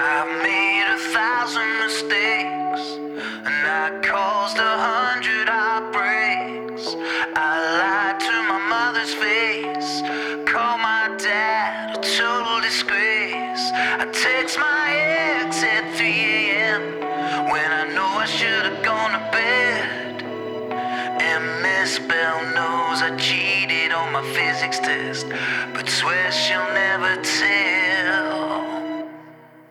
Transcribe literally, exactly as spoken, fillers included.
I've made a thousand mistakes, and I caused a hundred heartbreaks. I lied to my mother's face, called my dad a total disgrace. I text my ex at three a.m. when I know I should have gone to bed. And Miss Bell knows I cheated on my physics test, but swears she'll never tell.